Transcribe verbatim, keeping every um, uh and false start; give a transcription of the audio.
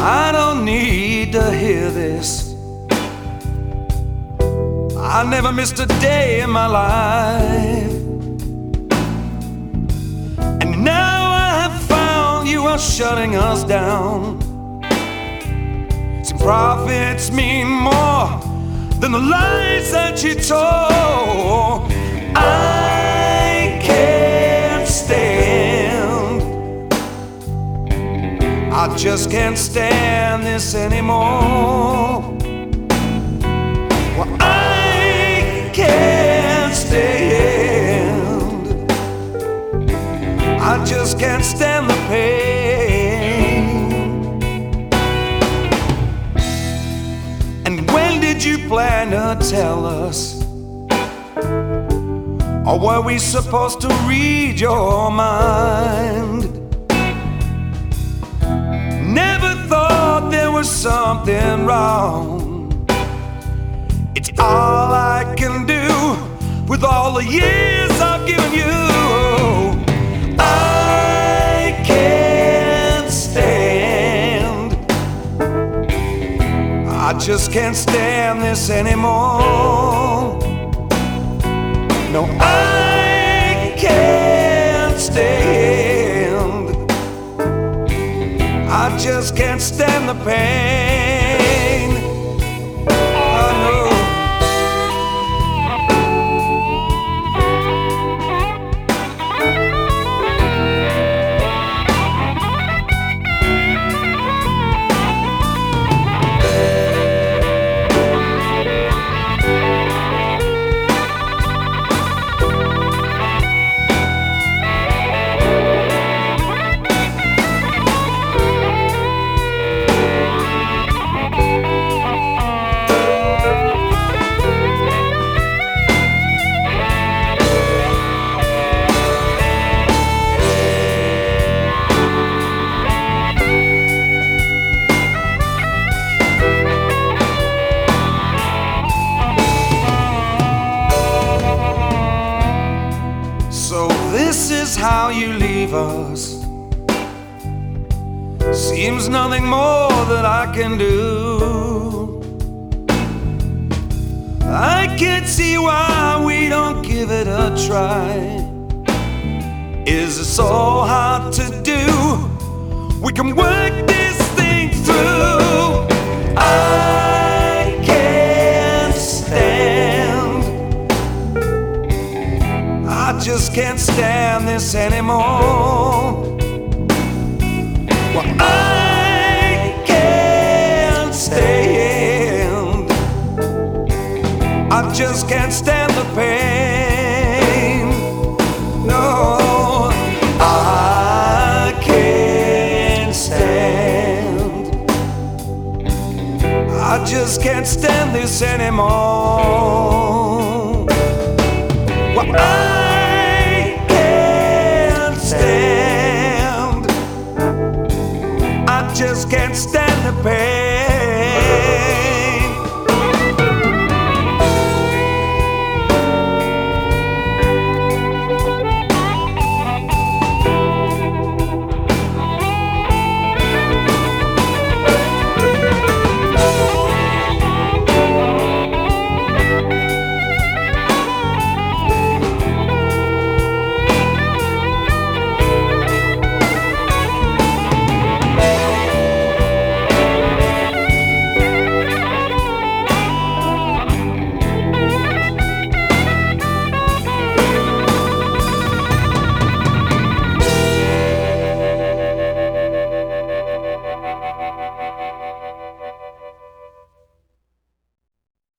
I don't need to hear this. I never missed a day in my life, and now I have found you are shutting us down. Some profits mean more than the lies that you told. I can't stand, I just can't stand this anymore. Well, I can't stand, I just can't stand the pain. And when did you plan to tell us? Or were we supposed to read your mind? Never thought there was something wrong. It's all I can do with all the years I've given you. I can't stand, I just can't stand this anymore. No, I can't stand, I just can't stand the pain. I know. So this is how you leave us. Seems nothing more that I can do. I can't see why we don't give it a try. Is it so hard to do? We can work this thing through. I can't stand, I just can't stand this anymore. Well, I can't stand, I just can't stand the pain. No, I can't stand, I just can't stand this anymore. Well, I can't stand, I just can't stand the pain.